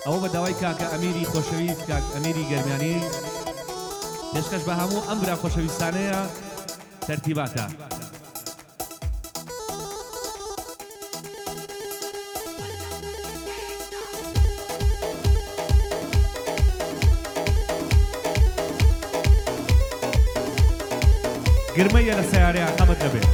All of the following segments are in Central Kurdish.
ئەوە بە داوای کاکە ئەمیری خۆشەویست کاک ئەمیری گەرمیانی پێشکەش بە هەموو ئەم برا خۆشەویستانەیە تەرتیباتە. گرمەیە لە سەیارەیە قەمت دەبێت.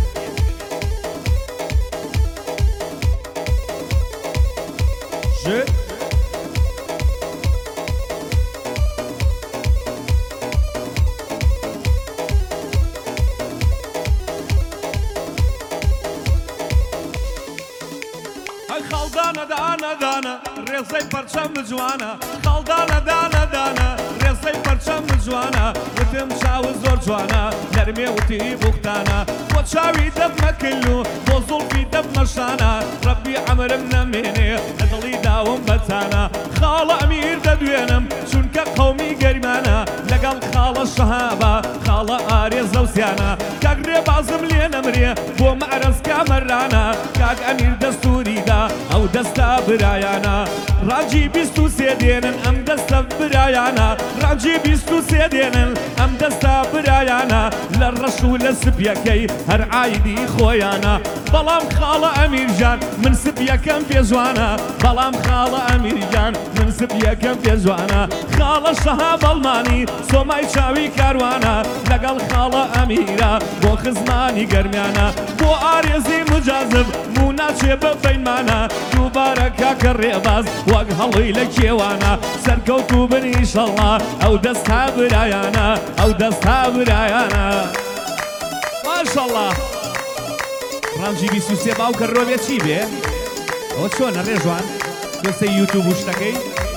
خەڵدانە دانە دانە ڕێزەی پەرچەم جوانە خەڵدانە دانە دانە ڕێزەی پەرچەم جوانە وتم چاوە زۆر جوانە نەرمێ وتی بوختانە بۆ چاوی دەبمەکل و بۆ زوڵفی دەبمەشانە ڕەبی عەمرم نەمێنێ لە دڵی داوم بەتانە خاڵە ئەمیر دەدوێنم چونکە قەومی گەرمانە لەگەڵ خاڵە شەهابە خاڵە ئارێزە و زیانە کاک ڕێبازم لێ نەمرێ بۆ مەعرەز کامەرانە کاک ئەمیر دەستوریدا ئەو دەستە برایانە ڕاجی 23 دێنن ئەم دەستە برایانە ڕاجی 23 دێنن ئەم دەستە برایانە لە ڕەش و لە سپیەکەی هەر عایدی خۆیانە بەڵام خاڵە ئەمیرجان من سپیەکەم پێجوانە بەڵام خاڵە ئەمیرجان من سپیەکەم پێجوانە خاڵە شەها بەڵمانی سۆمای چاوی کاروانە لەگەڵ خاڵە ئەمیرە بۆ خزمانی گەرمیانە بۆ ئارێزی مجازب بوو ناچێ بە بەیمانە دووبارە کاکە ڕێباز وەک هەڵی لە کێوانە سەرکەوت و بنیشەڵا ئەو دەستا برایانە ئەو دەستا برایانە ماشەڵڵا ڕەمزی 23 باوکە ڕۆبێ چی بێ؟ ئەوە چۆنە ڕێژوان؟ دۆستەی یوتیوب و شتەکەی؟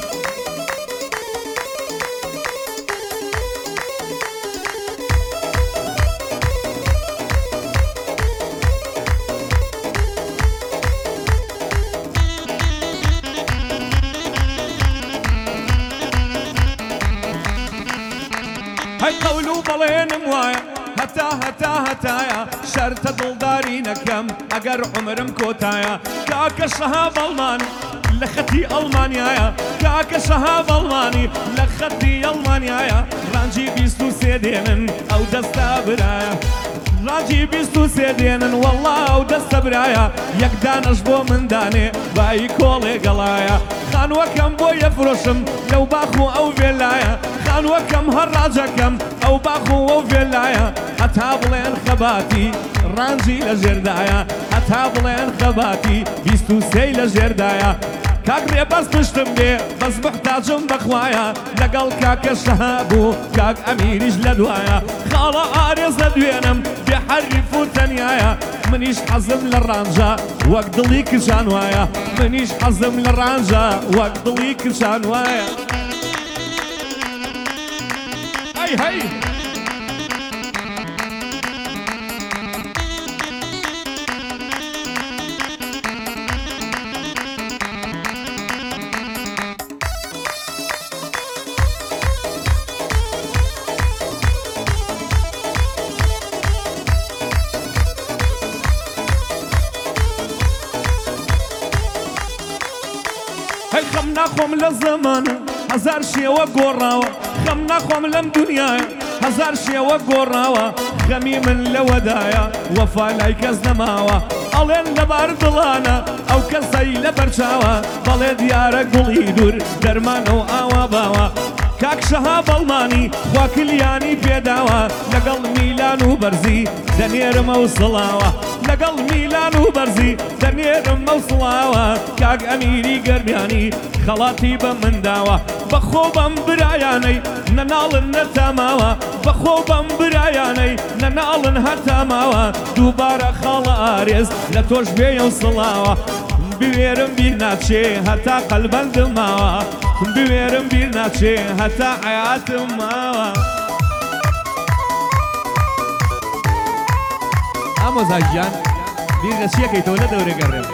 هەی قەول و بەڵێنم وایە هەتا هەتا هەتایە شەرتە دڵداری نەکەم ئەگەر عومرم کۆتایە کاکە شەها بەڵمانی لە خەتی ئەڵمانیایە کاکە شەها بەڵمانی لە خەتی ئەڵمانیایە ڕانجی 23 دێنن ئەو دەستە برایە ڕاجی 23 دێنن وەڵڵا ئەو دەستە برایە یەک دانەش بۆ مندانێ بای کۆڵێ گەڵایە خانوەکەم بۆ یەفرۆشم لەو باخ و ئەو وێلایە خانوەکەم هەر ڕاجەکەم ئەو باخ و ئەو وێلایە هەتا بڵێن خەباتی ڕانجی لە ژێردایە هەتا بڵێن خەباتی 23 لە ژێردایە کاک ڕێبەز پشتم بێ بەس محتاجم بەخوایە لەگەڵ کاکە شەها بوو کاک ئەمیریش لە دوایە خاڵە ئارێز دەدوێنم بێ حەریف و تەنیایە منیش حەزم لە ڕانجە وەک دڵی کچان وایە منیش حەزم لە ڕانجە وەک دڵی کچان وایە هەی هەی هەی خەم ناخۆم لە زەمانە هەزار شێوە گۆڕاوە خەم ناخۆم لەم دونیایە هەزار شێوە گۆڕاوە خەمی من لەوەدایە وەفا لای کەس نەماوە ئەڵێن لەبار دڵانە ئەو کەسەی لە بەرچاوە بەڵێ دیارە گوڵی دوور دەرمانە و ئاوا باوە کاک شەها بەڵمانی خوا کلیانی پێداوە لەگەڵ میلان و بەرزی دەنێرمە و سڵاوە لەگەڵ میلان و بەرزی دەنێرمە و سڵاوە کاک ئەمیری گەرمیانی خەڵاتی بە منداوە بەخۆ بەم برایانەی نەناڵن نەتاماوە بەخۆ بەم برایانەی نەناڵن هەتاماوە دووبارە خاڵە ئارێز لە تۆش بێیە و سڵاوە بوێرم بیر ناچێ هەتا قەلبەندم ماوە بوێرم بیر ناچێ هەتا حەیاتم ماوە ئامۆزاژیان بیر لە چیەکەیتەوە لە دەورێ گەڕێم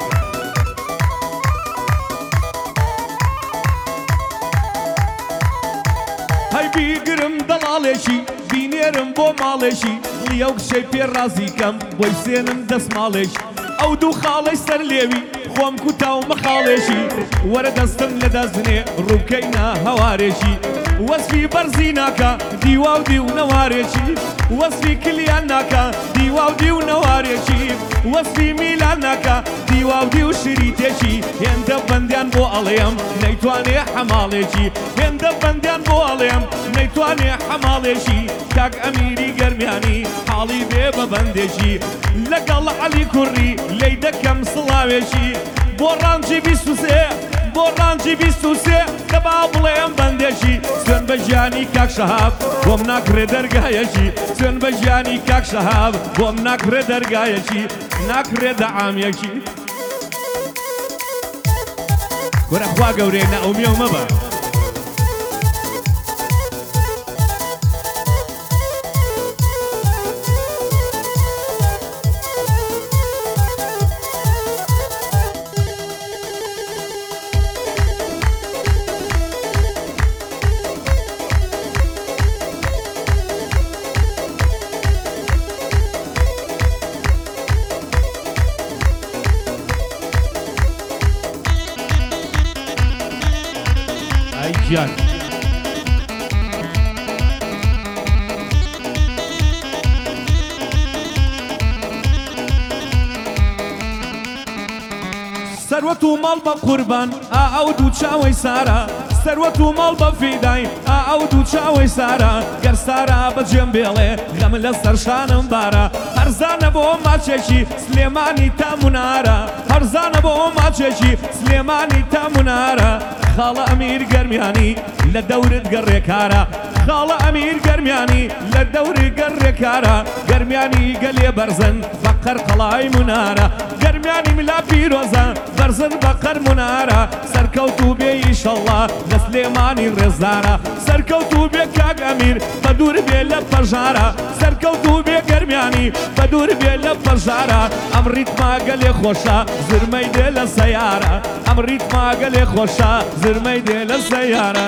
هەی بیگرم دەڵاڵێکی بینێرم بۆ ماڵێکی لیە و کشەی پێ ڕازیکەم بۆی سێنم دەستماڵێکی ئەو دوو خاڵەی سەر لێوی خۆم کوتا و مەخاڵێکی وەرە دەستم لە دەستنێ ڕووکەینە هەوارێکی وەسفی بەرزی ناکە دیوا و دی و نەوارێکی وەسفی کلیان ناکە دیوا و دی و نەوارێکی وەسفی میلان ناکە دیوا و دی و شریتێکی هێندە بەندیان بۆ ئەڵێم نەیتوانێ حەماڵێکی هێندە بەندیان بۆ ئەڵێم نەیتوانێ حەماڵێکی کاک ئەمیری گەرمیانی حاڵی بێ بە بەندێکی لەگەڵ عەلی کوڕی لێی دەکەم سڵاوێکی بۆ ڕانجی 23 بۆ ڕانجی 23 دەبا بڵێم بەندێکی سوێن بە ژیانی کاک شەهاب بۆم ناکرێ دەرگایەکی سوێن بە ژیانی کاک شەهاب بۆم ناکرێ دەرگایەکی ناکرێ دەعامێکی وەرە خوا گەورەیە نائومێ و مەبە گیان سەروەت و ماڵ بە قوربان ئەو دوو چاوەی سارە سەروەت و ماڵ بە فیدای ئەو دوو چاوەی سارە گەر سارە بەجێم بێڵێ غەم لە سەرشانم بارە هەرزانە بۆ ماچێکی سلێمانی تا منارە هەرزانە بۆ ماچێکی سلێمانی تا منارە خاڵە ئەمیر گەرمیانی لە دەورت گەڕێکارە خاڵە ئەمیر گەرمیانی لە دەوری گەڕێکارە گەرمیانی گەلێ بەرزن بە قەرقەڵای منارە گەرمیانی ملا پیرۆزە بەرزن بە قەر منارە سەرکەوت و بێ ئیشەڵڵا لە سلێمانی ڕێزدارە سەرکەوت و بێ کاک ئەمیر بە دوور بێ لە پەژارە سەرکەوت و بێ گەرمیانی بە دوور بێ لە پەژارە ئەم ریتما گەلێ خۆشە زرمەی دێ لە سەیارە ئەم ریتما گەلێ خۆشە زرمەی دێ لە سەیارە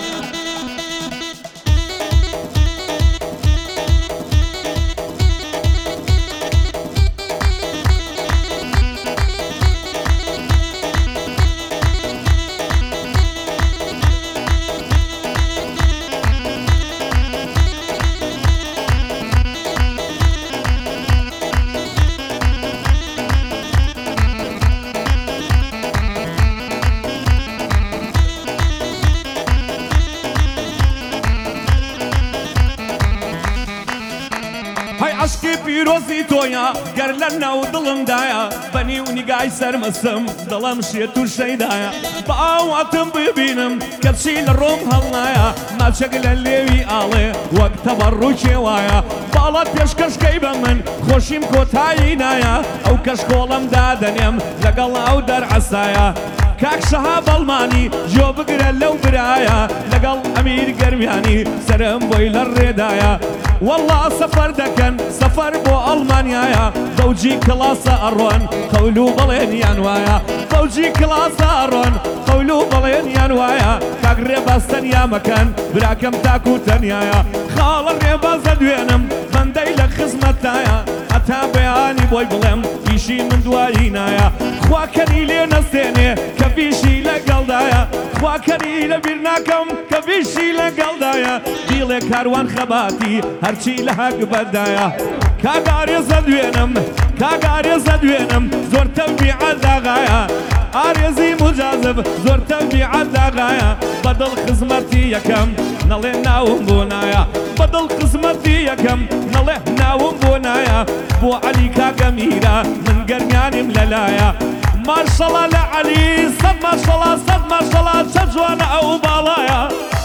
عشقی پیرۆزی تۆیە گەر لە ناو دڵمدایە بەنی و نیگای سەرمەسم دڵم شێت و شەیدایە بە ئاواتم ببینم کەچی لە ڕۆم هەڵنایە ماچەک لە لێوی ئاڵێ وەک تەبەڕووکێ وایە باڵات پێشکەشکەی بە من خۆشیم کۆتایی نایە ئەو کەشکۆڵم دادەنێم لەگەڵ ئەو دەرعەسایە کاک شەهاب ئەڵمانی جۆ بگرە لەو برایە لەگەڵ ئەمیر گەرمیانی سەرم بۆی لە ڕێدایە والله سەفەر دەکەن سەفەر بۆ ئەڵمانیایە فەوجی کڵاسە ئەڕۆن قەول و بەڵێنیان وایە فەوجی کڵاسە ئەڕۆن قەول و بەڵێنیان وایە کاک ڕێباز تەنیا مەکەن براکەم تاکو تەنیایە خاڵە ڕێبازە دوێنم بەندەی لە خزمەتایە هەتا بەیانی بۆی بڵێم ئیشی من دوایی نایە خواکەنی لێ نەستێنێ کە بیشی لەگەڵدایە خواکەنی لە بیر ناکەم کە بیشی لەگەڵدایە بیڵێ کاروان خەباتی هەرچی لە هەک بەدایە کاگارێزە دوێنم کاگارێزە دوێنم زۆر تەبیعەت داغایە ئارێزی مجازب زۆر تەبیعەت داغایە بەدڵ خزمەتی یەکەم نەڵێ ناوم بۆ نایە بەدڵ خزمەتی یەکەم نەڵێ ناوم بۆ نایە بۆ عەلی کاگە میرە من گەرمیانیم لەلایە ماشەڵا لە عەلی سەد ماشەڵا سەد ماشەڵا چە جوانە ئەو باڵایە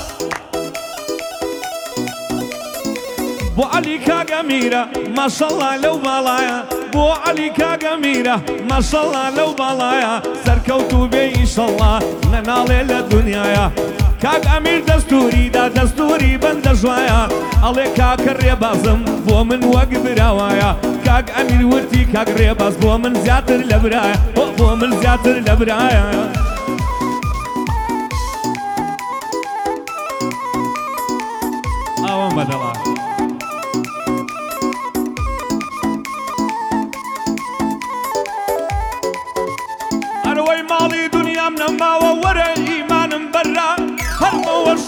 بۆ عەلی کاگە میرە ماشەڵا لەو باڵایە بۆ عەلی کاگە میرە ماشەڵا لەو باڵایە سەرکەوت و بێ ئیشەڵڵا نەناڵێ لە دونیایە کاک ئەمیر دەستوریدا دەستوری بەندە ژوایە ئەڵێ کاکە ڕێبازم بۆ من وەک براوایە کاک ئەمیر وتی کاک ڕێباز بۆ من زیاتر لە برایە بۆ من زیاتر لە برایە ئەوەم بەدەڵە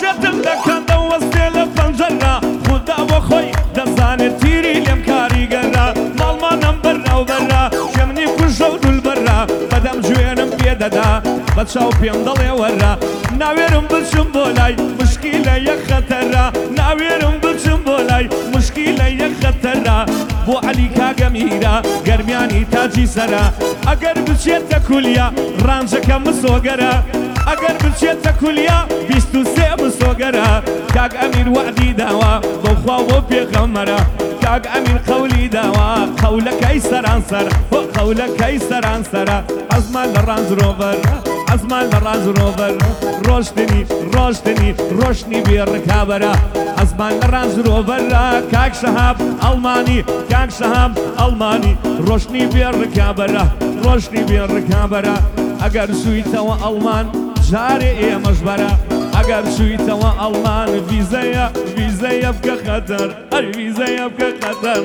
گەتم دەکەندە وەستێ لە پەنجەرە خوددا بۆ خۆی دەزانێت تیری لێم کاریگەرە ماڵمانم بەرناوبەرە شێمنی کوژە و دولبەرە بەدەم گوێنم پێدەدا بە چاو پێم دەڵێ وەرە ناوێرم بچم بۆ لای مشکیلە یەک خەتەرە ناوێرم بچم بۆ لای مشکیلە یەک خەتەرە بۆ عەلی کاگە میرە گەرمیانی تاجی سەرە ئەگەر بچێتە کولیا ڕانجەکە مسۆگەرە ئەگەر بچێتە کولیا 23 مسۆگەرە کاک ئەمیر وعدی داوە بۆ خوا بۆ پێغەمبەرە کاک ئەمیر قەولی داوە قەولەکەی سەرانسەر قەولەکەی سەرانسەرە ئەزمان لە ڕانج ڕۆڤەرە ئەزمان لە ڕانج ڕۆڤەرە ڕۆشتنی ڕۆشتنی ڕۆشنی بێڕکابەرە ئەزمان لە ڕانج ڕۆڤەرە کاک شەهاب ئەڵمانی کاک شەهاب ئەڵمانی ڕۆشنی بێڕکابەرە ڕۆشنی بێڕکابەرە ئەگەر سوویتەوە ئەڵمان جارێ ئێمەش بەرە ئەگەر سوویتەوە ئەڵمان ڤیزەیە بکە خەتەر ئەی ڤیزەیە بکە خەتەر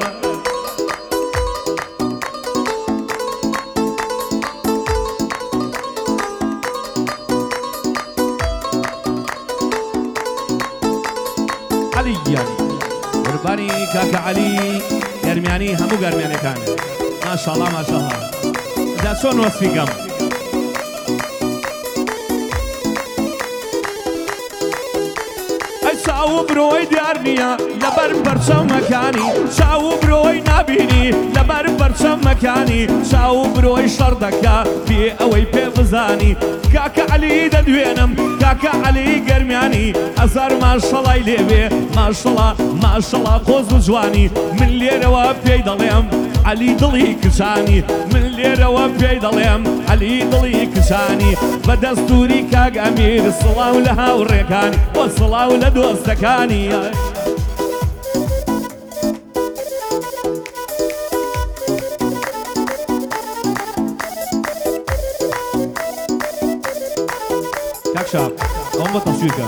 عەلی گیانی قوربانی کاکە عەلی گەرمیانی هەموو گەرمیانەکان ماشاءڵڵا ماشاءڵڵا جا چۆن وەسفیکەم چاو برۆی دیار نییە لەبەر پەرچەمەکانی چاو برۆی نابینی لەبەر پەرچەمەکانی چاو برۆی شەڕ دەکا پێ ئەوەی پێ بزانی کاکە عەلی دەدوێنم کاکە عەلی گەرمیانی ئەزار ماشەڵای لێوێ ماشەڵا ماشەڵا قۆز و جوانی من لێرەوە پێی دەڵێم عەلی دڵی کچانی من لێرەوە پێی دەڵێم عەلی دڵی کچانی بە دەستوری کاک ئەمیر سڵاو لە هاوڕێکانی وە سڵاو لە دۆستەکانی کاک شاب ئەوم بە تەسویرکە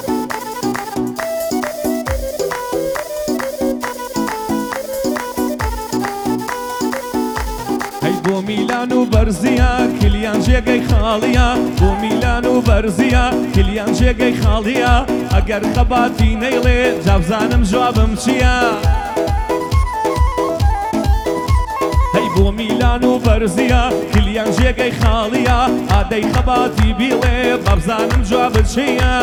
بۆ میلان و بەرزیە کلیان جێگەی خاڵیە بۆ میلان و بەرزیە کلیان جێگەی خاڵیە ئەگەر خەباتی نەیڵێ جابزانم جوابم چییە هەی بۆ میلان و بەرزیە کلیان جێگەی خاڵیە ئادەی خەباتی بیڵێ بابزانم جوابت چییە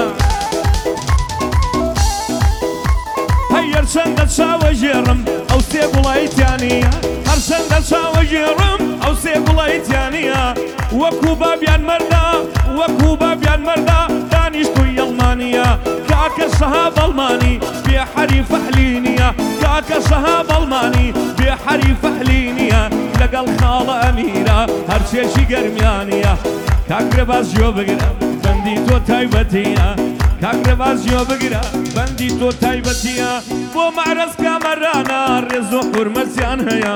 هەی هەرچەندە چاوە ژێڕم ئەو سێ گوڵایتیانیە هەرچەندە چاوە ژێڕم ئەو سێ گوڵایتیانیە وەکوو بابیان مەردا وەکوو بابیان مەردا دانیشتووی ئەڵمانیە کاکە شەهاب ئەڵمانی بێ حەریف ئەحلینیە کاکە شەهاب ئەڵمانی بێ حەریف ئەحلینیە لەگەڵ خاڵە ئەمیرە هەرچێکی گەرمیانیە کاکرێباز گوێ بگرە بەندی تۆ تایبەتیە کاکرێباز گوێ بگرە بەندی تۆ تایبەتیە بۆ مەعرەز کامەرانە ڕێز و حورمەتیان هەیە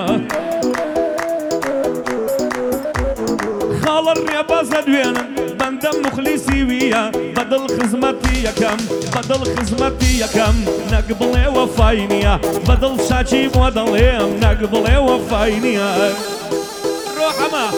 خاڵە ڕێبازە دوێنم بەندەم مخلیسی ویە بەدڵ خزمەتی یەکەم بەدڵ خزمەتی یەکەم نەک بڵێ وەفای نییە بەدڵ شاچی بۆ دەڵێم نەک بڵێ وەفای نییە ڕۆحەمە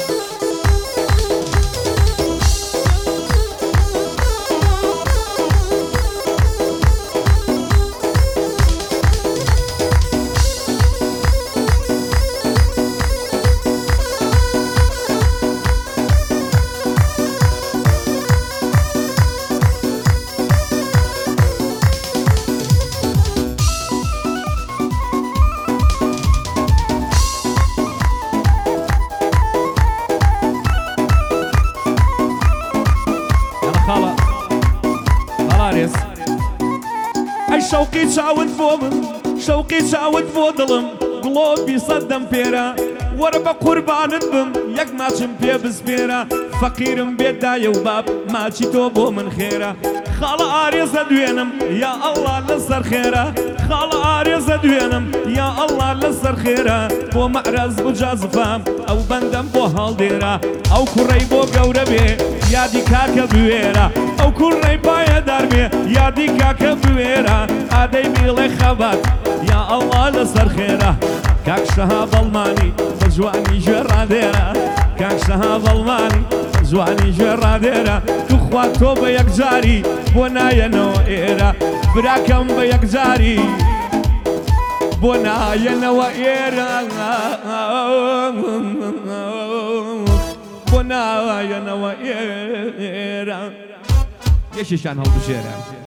شەوقی چاوت بۆ من شەوقی چاوت بۆ دڵم گڵۆبی سەدەم پێرە وەرە بە قوربانت بم یەک ماچم پێ بسپێرە فەقیرم بێدایە و باب ماچی تۆ بۆ من خێرە خاڵە ئارێزە دوێنم یا ئەڵڵا لەسەر خێرە خاڵە ئارێزە دوێنم یا ئەڵڵا لەسەر خێرە بۆ مەعرەز بجازفام ئەو بەندەم بۆ هەڵدێرە ئەو کوڕەی بۆ گەورە بێ یادی کاکە بوێرە ئەو کوڕەی پایەدار بێ یادی کاکە بوێرە ئادەی بیڵێ خەبات یا ئەڵڵا لەسەر خێرە کاک شەهاب ئەڵمانی بە جوانی ژێ ڕادێرە کاک شەهاب ئەڵمانی جوانی ژێ ڕادێرە تو خوا تۆ بە یەکجاری بۆ نایەنەوە ئێرە براکەم بە یەکجاری بۆ نایەنەوە ئێرە بۆ نایەنەوە ئێرە یەکێکیان هەڵبژێرە